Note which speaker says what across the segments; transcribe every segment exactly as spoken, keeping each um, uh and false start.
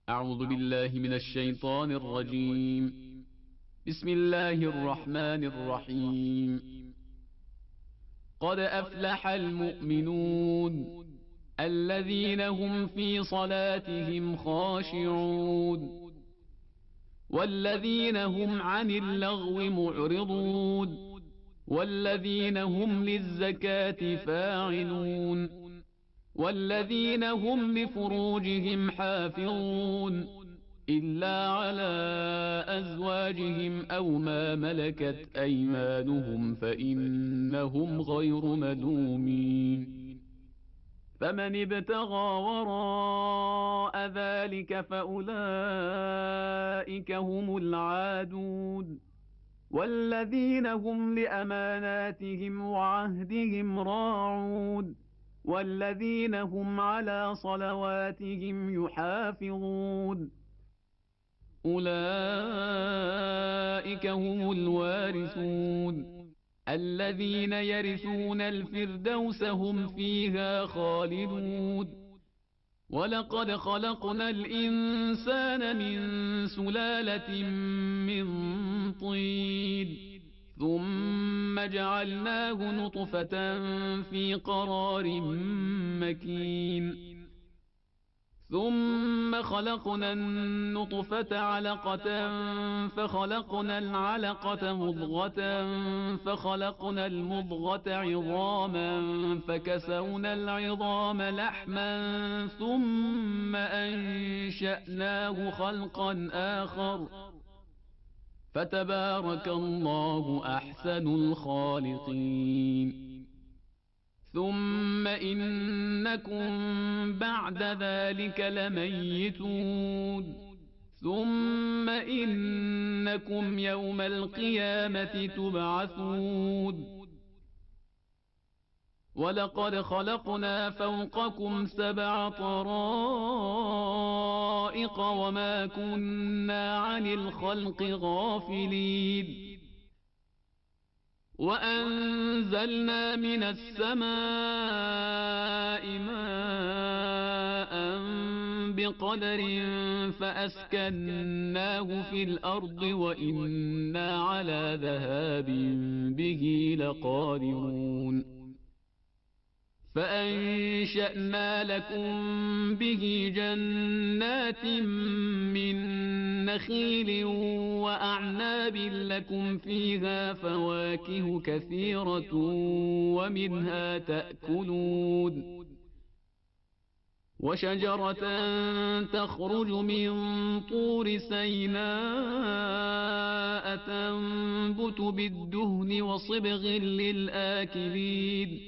Speaker 1: أعوذ بالله من الشيطان الرجيم. بسم الله الرحمن الرحيم. قد أفلح المؤمنون الذين هم في صلاتهم خاشعون والذين هم عن اللغو معرضون والذين هم للزكاة فاعلون والذين هم لفروجهم حافظون إلا على أزواجهم أو ما ملكت أيمانهم فإنهم غير ملومين. فمن ابتغى وراء ذلك فأولئك هم العادون والذين هم لأماناتهم وعهدهم راعون والذين هم على صلواتهم يحافظون أولئك هم الوارثون الذين يرثون الفردوس هم فيها خالدون. ولقد خلقنا الإنسان من سلالة من طين ثم جعلناه نطفة في قرار مكين ثم خلقنا النطفة علقة فخلقنا العلقة مضغة فخلقنا المضغة عظاما فكسونا العظام لحما ثم أنشأناه خلقا آخر فتبارك الله أحسن الخالقين. ثم إنكم بعد ذلك لميتون ثم إنكم يوم القيامة تبعثون. ولقد خلقنا فوقكم سبع طرائق وما كنا عن الخلق غافلين وأنزلنا من السماء ماء بقدر فأسكناه في الأرض وإنا على ذهاب به لقادرون. فأنشأنا لكم به جنات من نخيل وأعناب لكم فيها فواكه كثيرة ومنها تأكلون وشجرة تخرج من طور سيناء تنبت بالدهن وصبغ للآكلين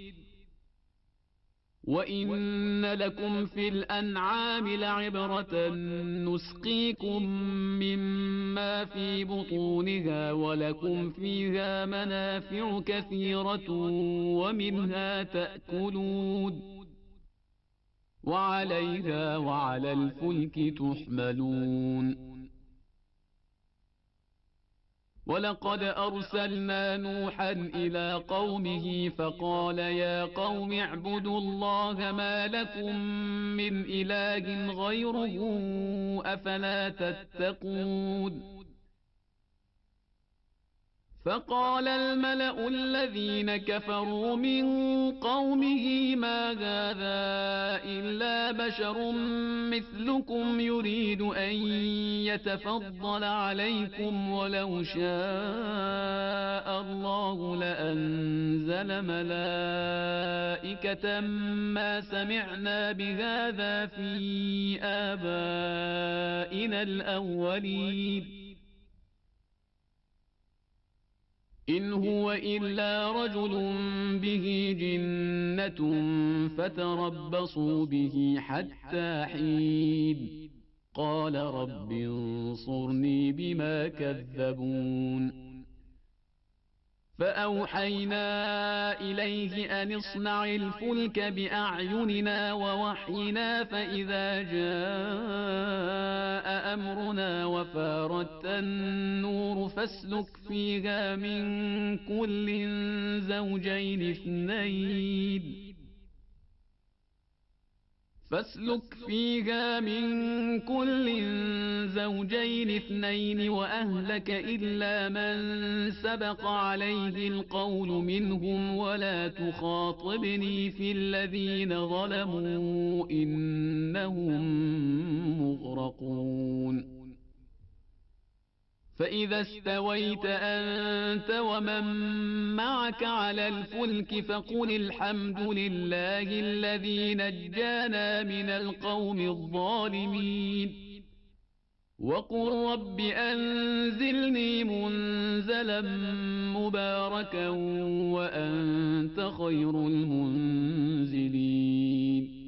Speaker 1: وإن لكم في الأنعام لعبرة نسقيكم مما في بطونها ولكم فيها منافع كثيرة ومنها تأكلون وعليها وعلى الفلك تحملون. ولقد أرسلنا نوحا إلى قومه فقال يا قوم اعبدوا الله ما لكم من إله غيره أفلا تتقون. فقال الملأ الذين كفروا من قومه ما هذا إلا بشر مثلكم يريد أن يتفضل عليكم ولو شاء الله لأنزل ملائكة ما سمعنا بهذا في آبائنا الأولين إن هو إلا رجل به جنة فتربصوا به حتى حين قال رب انصرني بما كذبون. فأوحينا إليه أن اصنع الفلك بأعيننا ووحينا فإذا جاء أمرنا وفارت النور فاسلك فيها من كل زوجين اثنين فاسلك فيها من كل زوجين اثنين وأهلك إلا من سبق عليه القول منهم ولا تخاطبني في الذين ظلموا إنهم مغرقون فإذا استويت أنت ومن معك على الفلك فقل الحمد لله الذي نجانا من القوم الظالمين وقل رب أنزلني منزلا مباركا وأنت خير المنزلين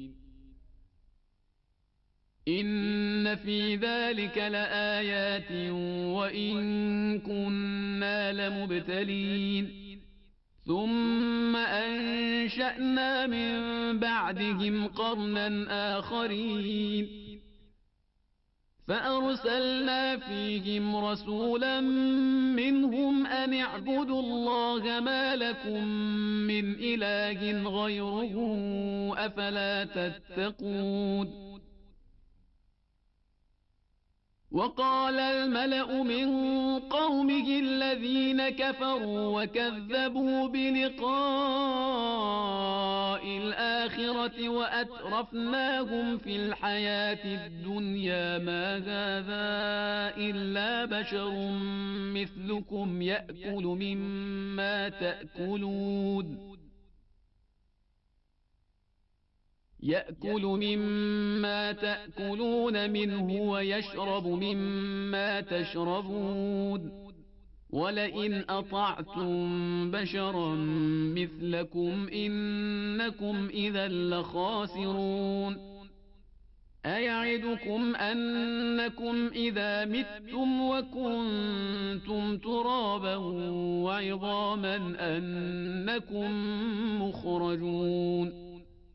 Speaker 1: إن في ذلك لآيات وإن كنا لمبتلين ثم أنشأنا من بعدهم قرنا آخرين فأرسلنا فيهم رسولا منهم أن اعبدوا الله ما لكم من إله غيره أفلا تتقون وقال الملأ من قومه الذين كفروا وكذبوا بلقاء الآخرة وأترفناهم في الحياة الدنيا ما هذا إلا بشر مثلكم يأكل مما تأكلون يأكل مما تأكلون منه ويشرب مما تشربون ولئن أطعتم بشرا مثلكم إنكم إذا لخاسرون أيعدكم أنكم إذا متم وكنتم ترابا وعظاما أنكم مخرجون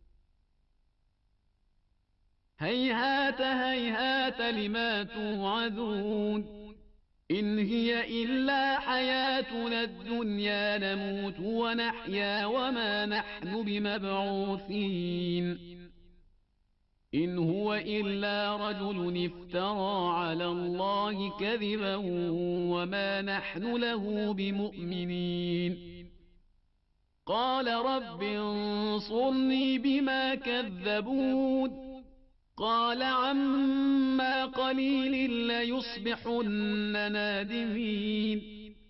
Speaker 1: هيهات هيهات لما توعدون إن هي إلا حياتنا الدنيا نموت ونحيا وما نحن بمبعوثين إن هو إلا رجل افترى على الله كذبا وما نحن له بمؤمنين قال رب انصرني بما كذبون قال عما قليل ليصبحن نادمين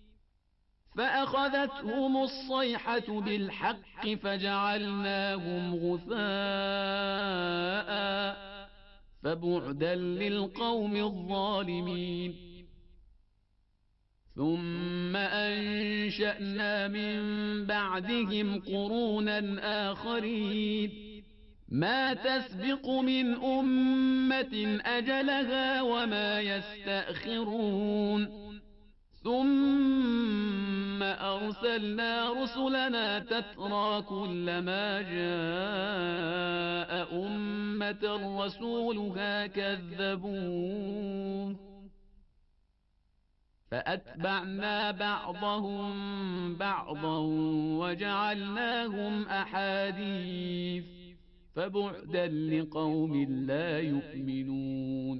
Speaker 1: فأخذتهم الصيحة بالحق فجعلناهم غثاء فبعدا للقوم الظالمين ثم أنشأنا من بعدهم قرونا آخرين ما تسبق من أمة أجلها وما يستأخرون ثم أرسلنا رسلنا تترى كلما جاء أمة رسولها كذبوه فأتبعنا بعضهم بعضا وجعلناهم أحاديث فبعدا لقوم لا يؤمنون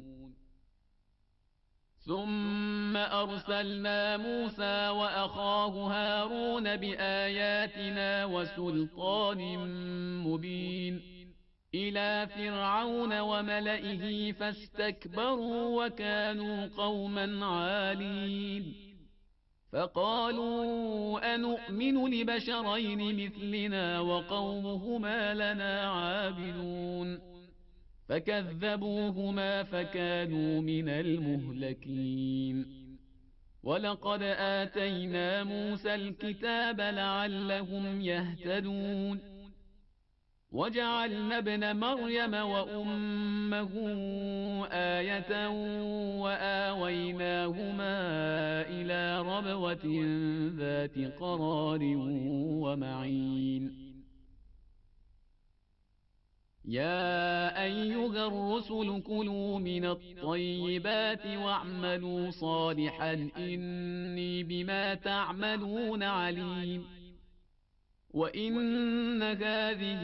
Speaker 1: ثم أرسلنا موسى وأخاه هارون بآياتنا وسلطان مبين إلى فرعون وملئه فاستكبروا وكانوا قوما عالين فقالوا أنؤمن لبشرين مثلنا وقومهما لنا عابدون فكذبوهما فكانوا من المهلكين ولقد آتينا موسى الكتاب لعلهم يهتدون وجعلنا ابن مريم وأمه آية وآويناهما إلى ربوة ذات قرار ومعين يا أيها الرسل كلوا من الطيبات واعملوا صالحا إني بما تعملون عليم وإن هذه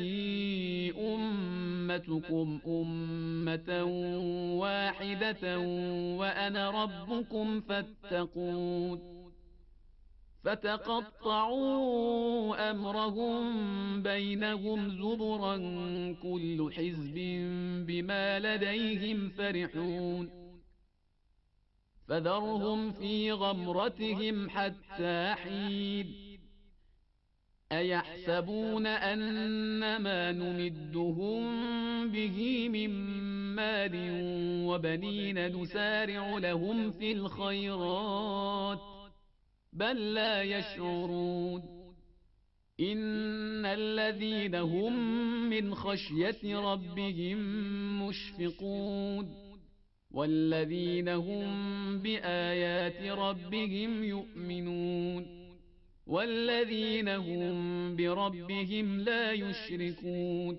Speaker 1: أمتكم أمة واحدة وأنا ربكم فاتقون فتقطعوا أمرهم بينهم زبرا كل حزب بما لديهم فرحون فذرهم في غمرتهم حتى حين أيحسبون أنما نمدهم به من مال وبنين نسارع لهم في الخيرات بل لا يشعرون إن الذين هم من خشية ربهم مشفقون والذين هم بآيات ربهم يؤمنون والذين هم بربهم لا يشركون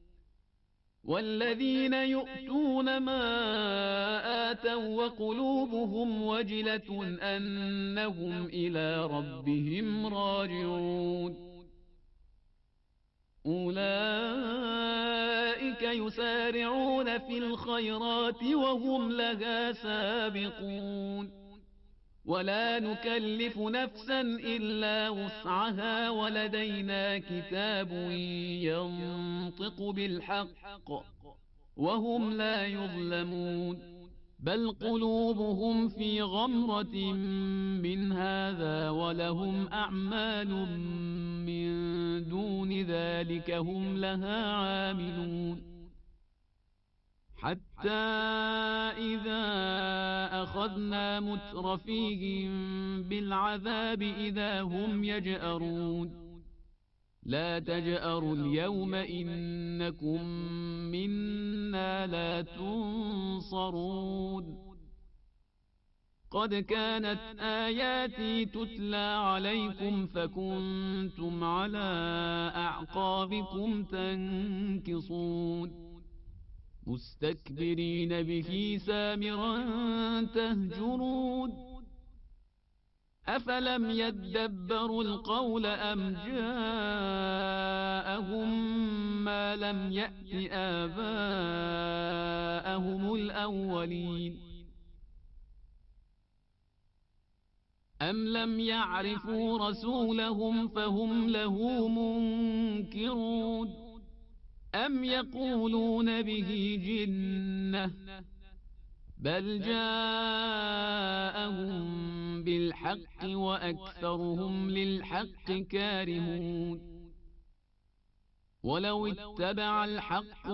Speaker 1: والذين يؤتون ما آتوا وقلوبهم وجلة أنهم إلى ربهم راجعون أولئك يسارعون في الخيرات وهم لها سابقون ولا نكلف نفسا إلا وسعها ولدينا كتاب ينطق بالحق وهم لا يظلمون بل قلوبهم في غمرة من هذا ولهم أعمال من دون ذلك هم لها عاملون حتى إذا أخذنا مترفيهم بالعذاب إذا هم يجأرون لا تجأروا اليوم إنكم منا لا تنصرون قد كانت آياتي تتلى عليكم فكنتم على أعقابكم تنكصون مستكبرين به سامرا تهجرون أفلم يدبروا القول أم جاءهم ما لم يأت آباءهم الأولين أم لم يعرفوا رسولهم فهم له منكرون أم يقولون به جنة بل جاءهم بالحق وأكثرهم للحق كارهون ولو اتبع الحق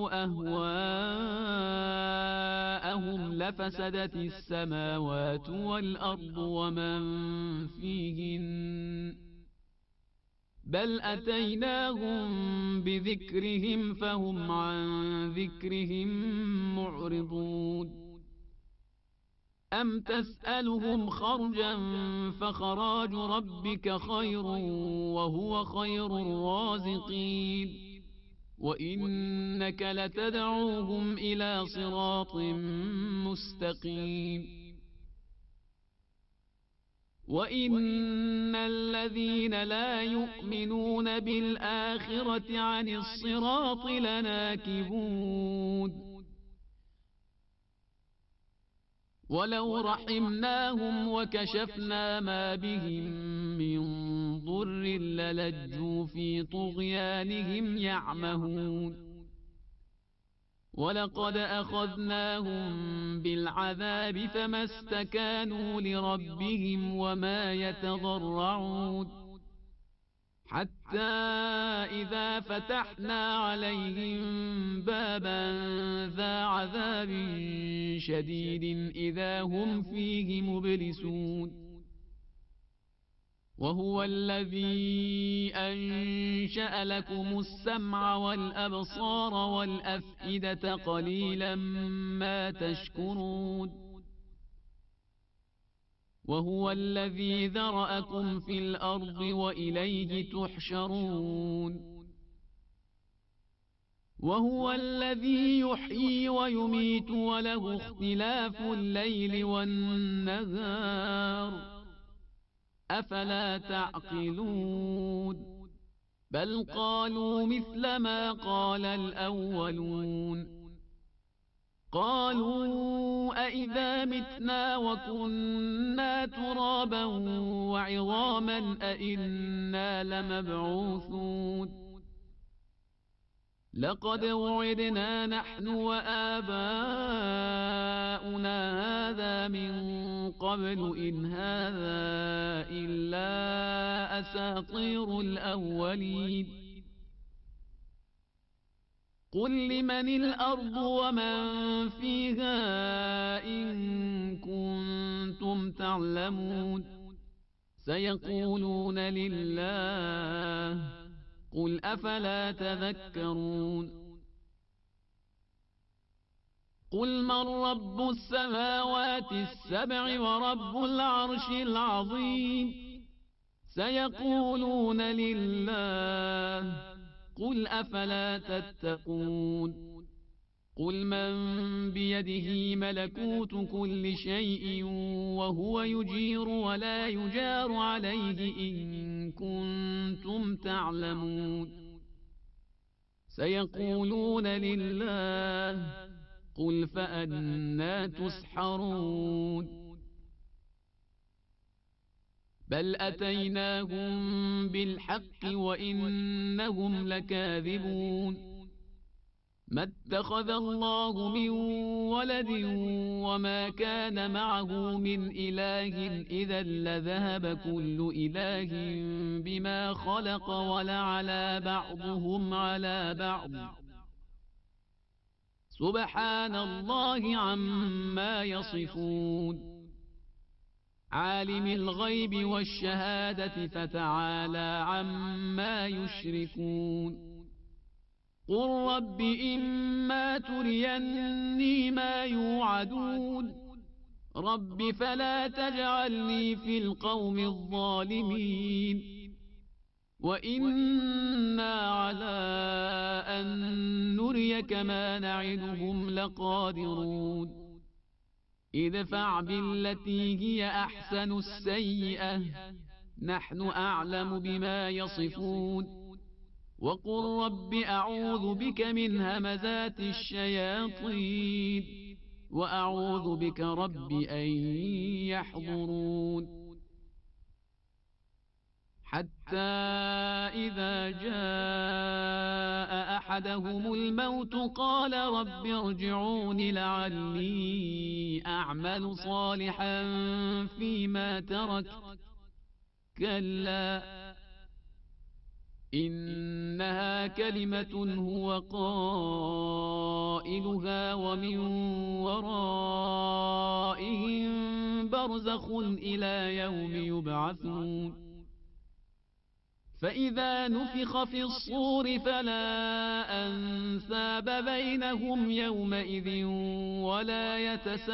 Speaker 1: أهواءهم لفسدت السماوات والأرض ومن فيهن بل أتيناهم بذكرهم فهم عن ذكرهم معرضون أم تسألهم خرجا فخراج ربك خير وهو خير الرازقين وإنك لتدعوهم إلى صراط مستقيم وإن الذين لا يؤمنون بالآخرة عن الصراط لناكبون ولو رحمناهم وكشفنا ما بهم من ضر للجوا في طغيانهم يعمهون ولقد أخذناهم بالعذاب فما استكانوا لربهم وما يتضرعون حتى إذا فتحنا عليهم بابا ذا عذاب شديد إذا هم فيه مبلسون وهو الذي أنشأ لكم السمع والأبصار والأفئدة قليلا ما تشكرون وهو الذي ذرأكم في الأرض وإليه تحشرون وهو الذي يحيي ويميت وله اختلاف الليل والنهار أفلا تعقلون بل قالوا مثل ما قال الأولون قالوا أئذا متنا وكنا ترابا وعظاما أئنا لمبعوثون لقد وعدنا نحن وآباؤنا هذا من قبل إن هذا إلا أساطير الأولين قل لمن الأرض ومن فيها إن كنتم تعلمون سيقولون لله قل أفلا تذكرون قل من رب السماوات السبع ورب العرش العظيم سيقولون لله قل أفلا تتقون قل من بيده ملكوت كل شيء وهو يجير ولا يجار عليه إن كنتم تعلمون سيقولون لله قل فأنى تسحرون بل أتيناهم بالحق وإنهم لكاذبون ما اتخذ الله من ولد وما كان معه من إله إذا لذهب كل إله بما خلق ولعلى بعضهم على بعض سبحان الله عما يصفون عالم الغيب والشهادة فتعالى عما يشركون قل رب إما تريني ما يوعدون رب فلا تجعلني في القوم الظالمين وإنا على أن نريك ما نعدهم لقادرون ادفع بالتي هي أحسن السيئة نحن أعلم بما يصفون وقل رب أعوذ بك من همزات الشياطين وأعوذ بك رب أن يحضرون حتى إذا جاء أحدهم الموت قال رب ارجعون لعلي أعمل صالحا فيما ترك كلا إنها كلمة هو قائلها ومن ورائهم برزخ إلى يوم يبعثون فإذا نفخ في الصور فلا أنساب بينهم يومئذ ولا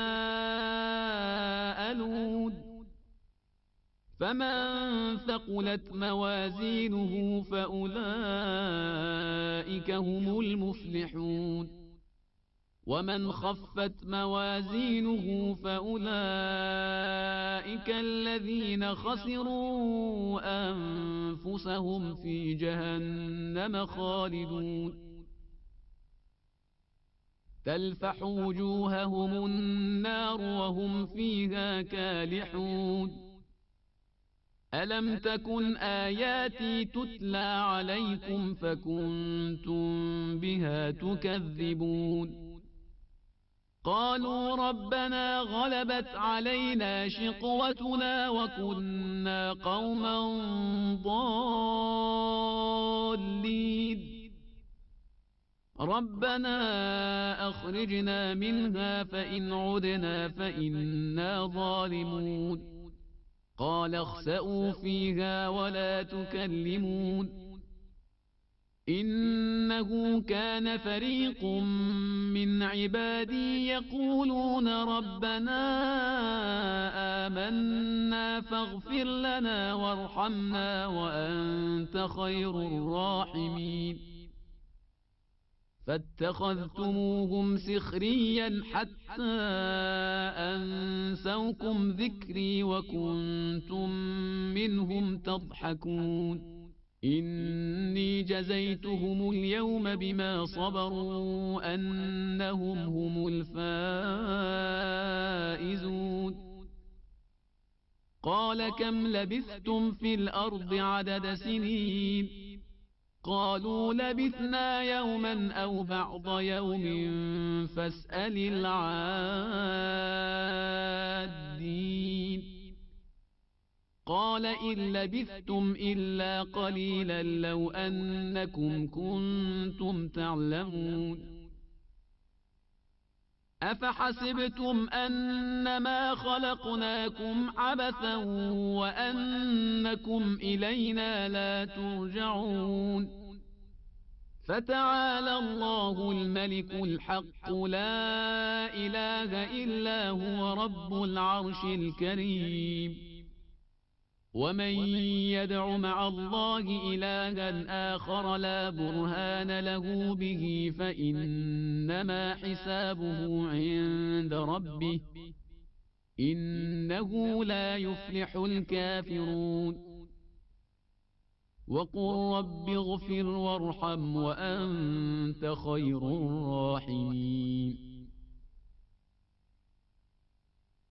Speaker 1: يتساءلون فمن ثقلت موازينه فأولئك هم المفلحون ومن خفت موازينه فأولئك الذين خسروا أنفسهم في جهنم خالدون تلفح وجوههم النار وهم فيها كالحون ألم تكن آياتي تتلى عليكم فكنتم بها تكذبون قالوا ربنا غلبت علينا شقوتنا وكنا قوما ضالين ربنا أخرجنا منها فإن عدنا فإنا ظالمون قال اخسئوا فيها ولا تكلمون إنه كان فريق من عبادي يقولون ربنا آمنا فاغفر لنا وارحمنا وأنت خير الراحمين فاتخذتموهم سخريا حتى أنسوكم ذكري وكنتم منهم تضحكون إني جزيتهم اليوم بما صبروا أنهم هم الفائزون قال كم لبثتم في الأرض عدد سنين قالوا لبثنا يوما أو بعض يوم فاسأل العادين قال إن لبثتم إلا قليلا لو أنكم كنتم تعلمون أفحسبتم أنما خلقناكم عبثا وأنكم إلينا لا ترجعون فتعالى الله الملك الحق لا إله إلا هو رب العرش الكريم ومن يدع مع الله إلها آخر لا برهان له به فإنما حسابه عند ربه إنه لا يفلح الكافرون وقل رب اغفر وارحم وأنت خير الراحمين